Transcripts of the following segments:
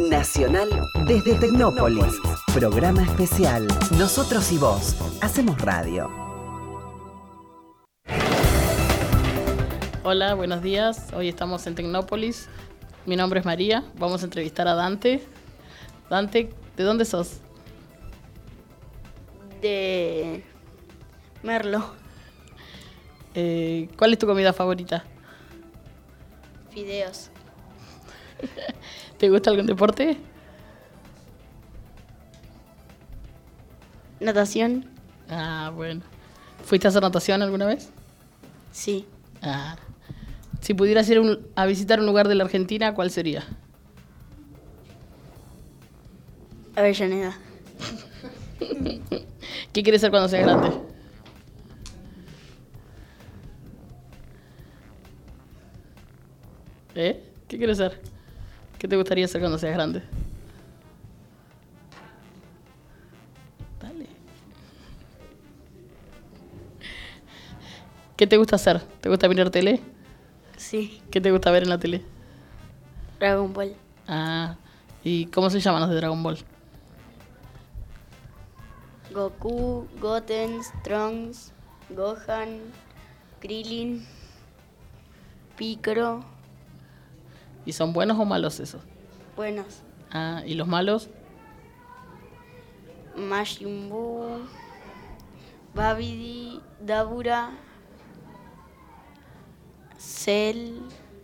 Nacional desde Tecnópolis. Programa especial. Nosotros y vos. Hacemos radio. Hola, buenos días. Hoy estamos en Tecnópolis. Mi nombre es María. Vamos a entrevistar a Dante. Dante, ¿de dónde sos? De Merlo. ¿Cuál es tu comida favorita? Fideos. ¿Te gusta algún deporte? Natación. Ah, bueno. ¿Fuiste a hacer natación alguna vez? Sí. Ah. Si pudieras ir a visitar un lugar de la Argentina, ¿cuál sería? Avellaneda. ¿Qué quieres ser cuando seas grande? ¿Qué quieres ser? ¿Qué te gustaría ser cuando seas grande? Dale. ¿Qué te gusta hacer? ¿Te gusta mirar tele? Sí. ¿Qué te gusta ver en la tele? Dragon Ball. Ah, ¿y cómo se llaman los de Dragon Ball? Goku, Goten, Trunks, Gohan, Krillin, Piccolo. ¿Y son buenos o malos esos? Buenos. Ah, ¿y los malos? Majin Buu, Babidi, Dabura, Cell.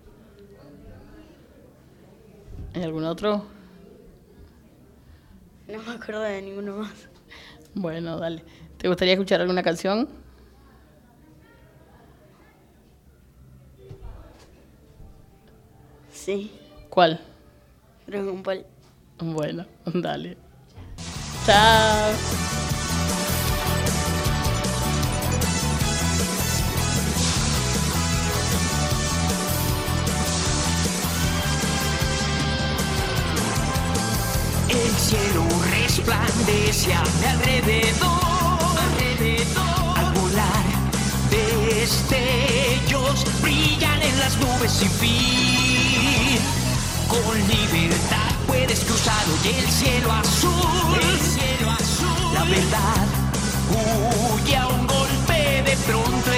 ¿Hay algún otro? No me acuerdo de ninguno más. Bueno, dale. ¿Te gustaría escuchar alguna canción? Sí. ¿Cuál? Dragon Ball. Bueno, dale. Chao. El cielo resplandece a mi alrededor. Al volar, destellos brillan en las nubes sin fin. Con libertad puedes cruzar hoy el cielo azul. La verdad huye a un golpe de pronto.